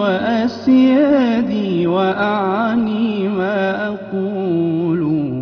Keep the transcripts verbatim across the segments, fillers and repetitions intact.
وأسيادي وأعني ما أقول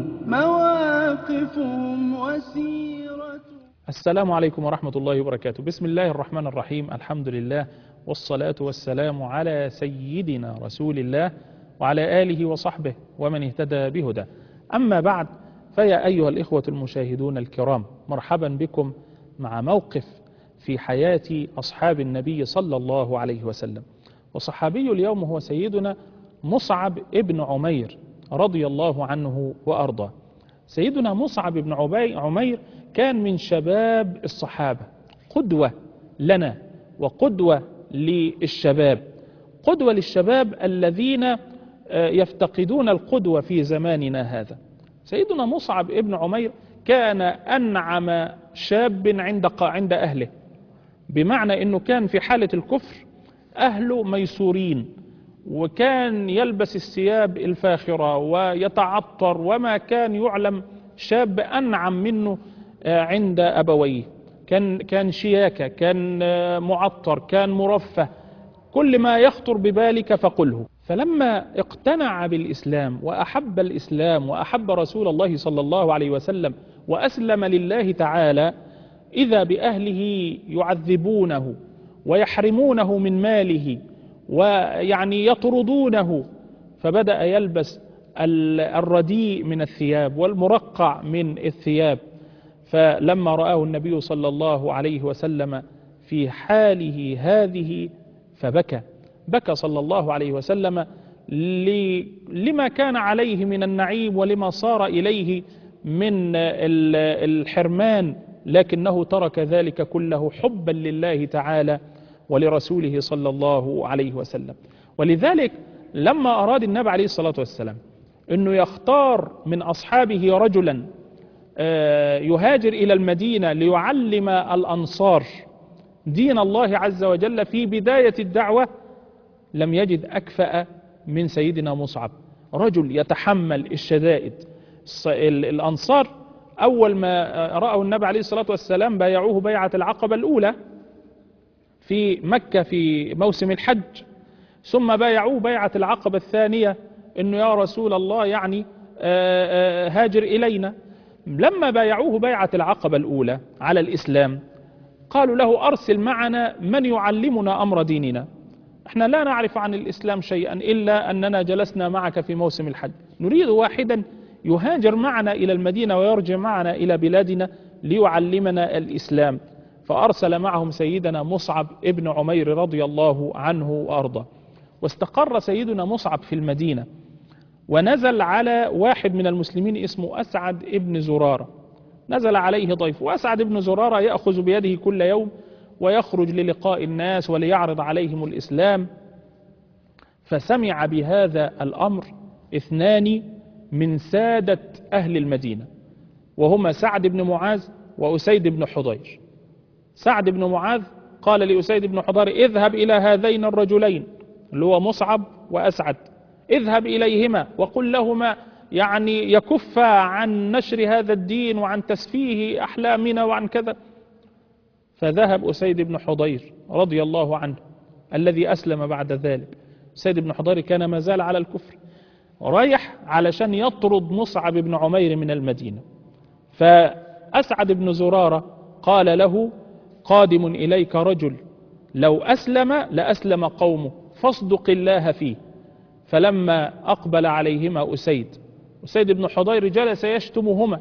مواقفهم وسيرة. السلام عليكم ورحمة الله وبركاته. بسم الله الرحمن الرحيم. الحمد لله والصلاة والسلام على سيدنا رسول الله وعلى آله وصحبه ومن اهتدى بهدى. أما بعد، فيا أيها الإخوة المشاهدون الكرام، مرحبا بكم مع موقف في حياة أصحاب النبي صلى الله عليه وسلم. وصحابي اليوم هو سيدنا مصعب ابن عمير رضي الله عنه وأرضاه. سيدنا مصعب ابن عمير كان من شباب الصحابة، قدوة لنا وقدوة للشباب، قدوة للشباب الذين يفتقدون القدوة في زماننا هذا. سيدنا مصعب ابن عمير كان أنعم شاب عند عند أهله، بمعنى أنه كان في حالة الكفر أهله ميسورين، وكان يلبس الثياب الفاخرة ويتعطر، وما كان يعلم شاب أنعم منه عند أبويه. كان كان شياكة، كان معطر، كان مرفه، كل ما يخطر ببالك فقله. فلما اقتنع بالإسلام وأحب الإسلام وأحب رسول الله صلى الله عليه وسلم وأسلم لله تعالى، إذا بأهله يعذبونه ويحرمونه من ماله ويعني يطردونه، فبدأ يلبس الرديء من الثياب والمرقع من الثياب. فلما رآه النبي صلى الله عليه وسلم في حاله هذه فبكى، بكى صلى الله عليه وسلم لما كان عليه من النعيم ولما صار إليه من الحرمان، لكنه ترك ذلك كله حبا لله تعالى ولرسوله صلى الله عليه وسلم. ولذلك لما أراد النبي عليه الصلاة والسلام أنه يختار من أصحابه رجلا يهاجر إلى المدينة ليعلم الأنصار دين الله عز وجل في بداية الدعوة، لم يجد أكفأ من سيدنا مصعب، رجل يتحمل الشدائد. الأنصار أول ما رأوا النبي عليه الصلاة والسلام بايعوه بيعة العقبة الأولى في مكة في موسم الحج، ثم بايعوه بيعة العقبة الثانية إنه يا رسول الله يعني هاجر إلينا. لما بايعوه بيعة العقبة الأولى على الإسلام قالوا له أرسل معنا من يعلمنا أمر ديننا، احنا لا نعرف عن الإسلام شيئا إلا أننا جلسنا معك في موسم الحج، نريد واحدا يهاجر معنا إلى المدينة ويرجع معنا إلى بلادنا ليعلمنا الإسلام. فأرسل معهم سيدنا مصعب ابن عمير رضي الله عنه وأرضاه. واستقر سيدنا مصعب في المدينة، ونزل على واحد من المسلمين اسمه أسعد ابن زرارة، نزل عليه ضيف، وأسعد ابن زرارة يأخذ بيده كل يوم ويخرج للقاء الناس وليعرض عليهم الإسلام. فسمع بهذا الأمر اثنان من سادة أهل المدينة، وهما سعد بن معاذ وأسيد بن حضير. سعد بن معاذ قال لأسيد بن حضير اذهب إلى هذين الرجلين اللي هو مصعب وأسعد، اذهب إليهما وقل لهما يعني يكف عن نشر هذا الدين وعن تسفيه أحلامنا وعن كذا. فذهب أسيد بن حضير رضي الله عنه الذي أسلم بعد ذلك. أسيد بن حضير كان ما زال على الكفر، رايح علشان يطرد مصعب بن عمير من المدينة. فأسعد بن زرارة قال له قادم إليك رجل لو أسلم لأسلم قومه فاصدق الله فيه. فلما أقبل عليهما أسيد أسيد بن حضير جلس يشتمهما،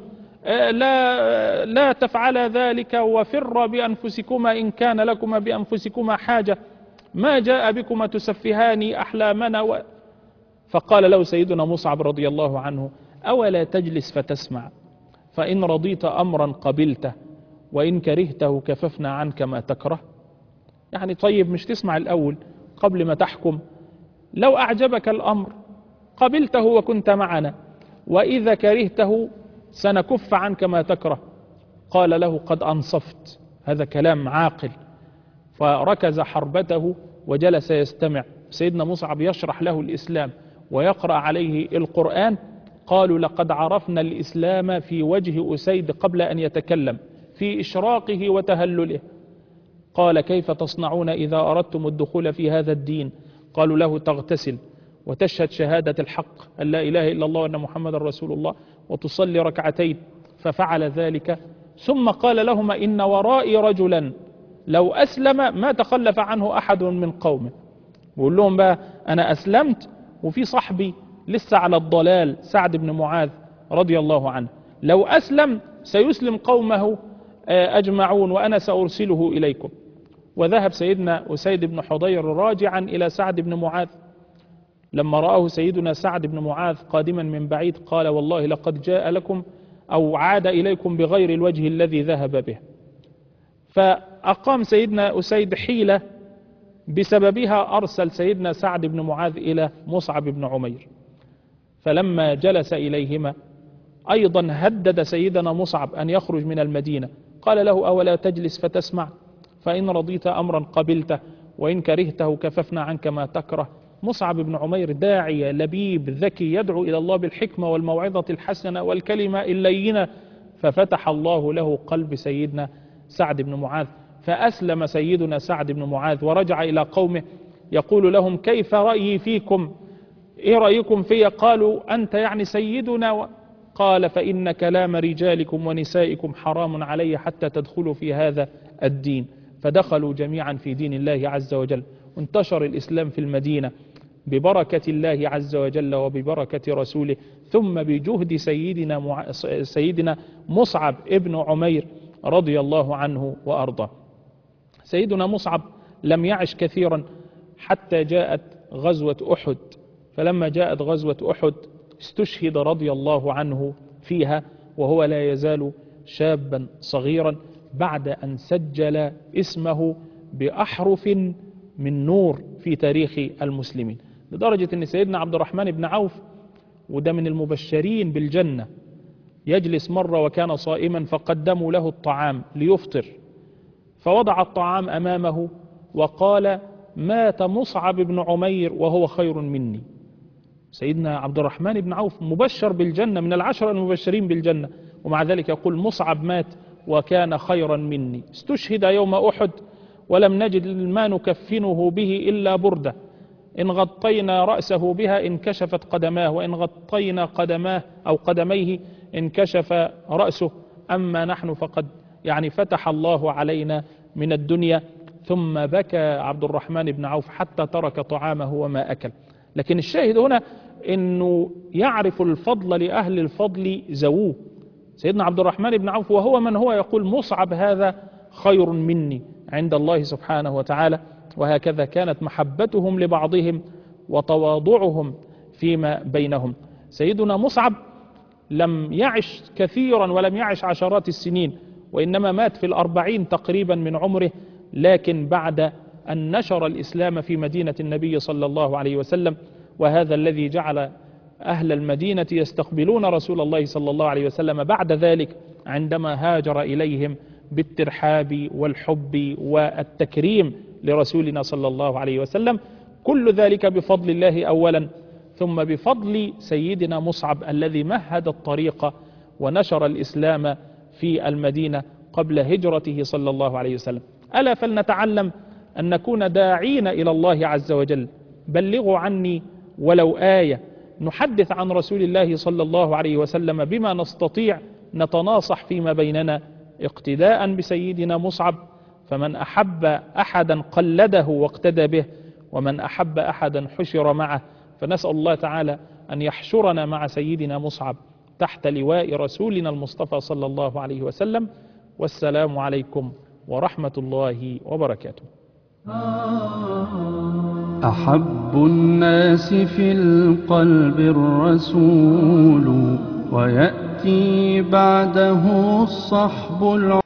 لا لا تفعل ذلك وفر بأنفسكما إن كان لكما بأنفسكما حاجة، ما جاء بكما تسفهان أحلامنا و... فقال له سيدنا مصعب رضي الله عنه أولا تجلس فتسمع، فإن رضيت أمرا قبلته وإن كرهته كففنا عنك ما تكره. يعني طيب مش تسمع الأول قبل ما تحكم؟ لو أعجبك الأمر قبلته وكنت معنا، وإذا كرهته سنكف عنك ما تكره. قال له قد أنصفت، هذا كلام عاقل. فركز حربته وجلس يستمع. سيدنا مصعب يشرح له الإسلام ويقرأ عليه القرآن. قالوا لقد عرفنا الإسلام في وجه أسيد قبل أن يتكلم، في إشراقه وتهلله. قال كيف تصنعون إذا أردتم الدخول في هذا الدين؟ قالوا له تغتسل وتشهد شهادة الحق أن لا إله إلا الله وأن محمد رسول الله وتصلي ركعتين، ففعل ذلك. ثم قال لهما إن ورائي رجلا لو أسلم ما تخلف عنه أحد من قومه. بقول لهم بقى أنا أسلمت وفي صاحبي لسه على الضلال سعد بن معاذ رضي الله عنه، لو أسلم سيسلم قومه أجمعون وأنا سأرسله إليكم. وذهب سيدنا أسيد بن حضير راجعا إلى سعد بن معاذ، لما رآه سيدنا سعد بن معاذ قادما من بعيد قال والله لقد جاء لكم أو عاد إليكم بغير الوجه الذي ذهب به. فأقام سيدنا أسيد حيلة بسببها أرسل سيدنا سعد بن معاذ إلى مصعب بن عمير، فلما جلس إليهما أيضا هدد سيدنا مصعب أن يخرج من المدينة، قال له أولا تجلس فتسمع، فإن رضيت أمرا قبلته وإن كرهته كففنا عنك ما تكره. مصعب بن عمير داعية لبيب ذكي يدعو إلى الله بالحكمة والموعظة الحسنة والكلمة اللينة، ففتح الله له قلب سيدنا سعد بن معاذ، فأسلم سيدنا سعد بن معاذ ورجع إلى قومه يقول لهم كيف رأيي فيكم، إيه رأيكم في؟ قالوا أنت يعني سيدنا. قال فإن كلام رجالكم ونسائكم حرام علي حتى تدخلوا في هذا الدين. فدخلوا جميعا في دين الله عز وجل، وانتشر الإسلام في المدينة ببركة الله عز وجل وببركة رسوله، ثم بجهد سيدنا مع... سيدنا مصعب ابن عمير رضي الله عنه وأرضاه. سيدنا مصعب لم يعش كثيرا حتى جاءت غزوة أحد، فلما جاءت غزوة أحد استشهد رضي الله عنه فيها وهو لا يزال شابا صغيرا، بعد أن سجل اسمه بأحرف من نور في تاريخ المسلمين، لدرجة أن سيدنا عبد الرحمن بن عوف وده من المبشرين بالجنة يجلس مرة وكان صائما فقدموا له الطعام ليفطر، فوضع الطعام أمامه وقال مات مصعب بن عمير وهو خير مني. سيدنا عبد الرحمن بن عوف مبشر بالجنة من العشرة المبشرين بالجنة، ومع ذلك يقول مصعب مات وكان خيرا مني. استشهد يوم أحد ولم نجد ما نكفنه به إلا بردة، إن غطينا رأسه بها انكشفت قدماه، وإن غطينا قدماه أو قدميه انكشف رأسه، أما نحن فقد يعني فتح الله علينا من الدنيا. ثم بكى عبد الرحمن بن عوف حتى ترك طعامه وما أكل. لكن الشاهد هنا أنه يعرف الفضل لأهل الفضل زووه. سيدنا عبد الرحمن بن عوف وهو من هو يقول مصعب هذا خير مني عند الله سبحانه وتعالى. وهكذا كانت محبتهم لبعضهم وتواضعهم فيما بينهم. سيدنا مصعب لم يعش كثيرا ولم يعش عشرات السنين، وإنما مات في الأربعين تقريبا من عمره، لكن بعد أن نشر الإسلام في مدينة النبي صلى الله عليه وسلم، وهذا الذي جعل أهل المدينة يستقبلون رسول الله صلى الله عليه وسلم بعد ذلك عندما هاجر إليهم بالترحاب والحب والتكريم لرسولنا صلى الله عليه وسلم. كل ذلك بفضل الله أولا، ثم بفضل سيدنا مصعب الذي مهد الطريق ونشر الإسلام في المدينة قبل هجرته صلى الله عليه وسلم. ألا فلنتعلم أن نكون داعين إلى الله عز وجل. بلغوا عني ولو آية، نحدث عن رسول الله صلى الله عليه وسلم بما نستطيع، نتناصح فيما بيننا اقتداء بسيدنا مصعب. فمن أحب أحدا قلده واقتدى به، ومن أحب أحدا حشر معه. فنسأل الله تعالى أن يحشرنا مع سيدنا مصعب تحت لواء رسولنا المصطفى صلى الله عليه وسلم. والسلام عليكم ورحمة الله وبركاته. أحب الناس في القلب الرسول، ويأتي بعده الصحب العظيم.